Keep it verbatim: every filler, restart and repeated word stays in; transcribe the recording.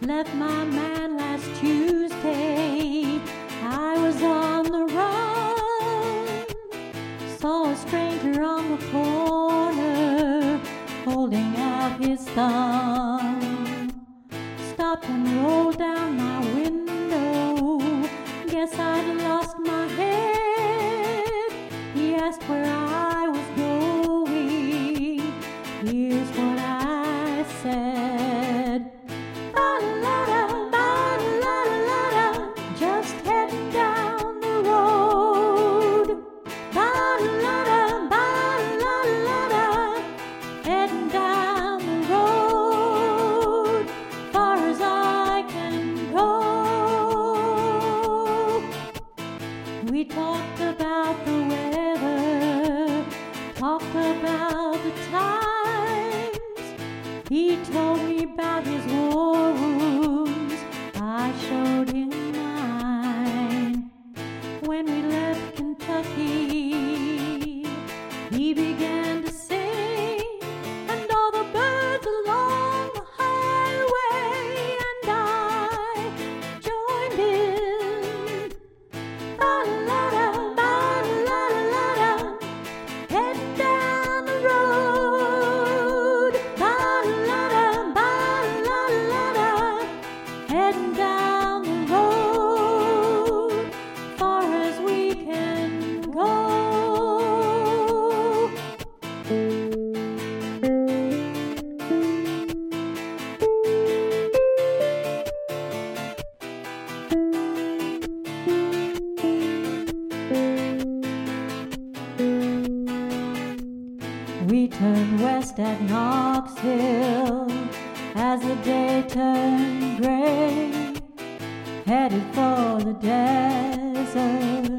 Left my man last Tuesday. I was on the run. Saw a stranger on the corner holding out his thumb. Stopped and rolled down my window. Guess I'd lost my head. He asked where I was going. Here's what I said. Ba-la-la-da, ba-la-la-la-da, just heading down the road. Ba-la-la-da, ba-la-la-la-da, heading down the road, far as I can go. We talked about the weather, talked about the times. He told me about his war wounds, I showed him mine. When we left Kentucky, he began to sing, and all the birds along the highway, and I joined in. Ba-la-la-da, ba-la-la-la-da, heading down the road. Ba-la-la-da, ba-la-la-la-da, heading down the road, far as we can go. We turned west at Knoxville as the day turned gray, headed for the desert.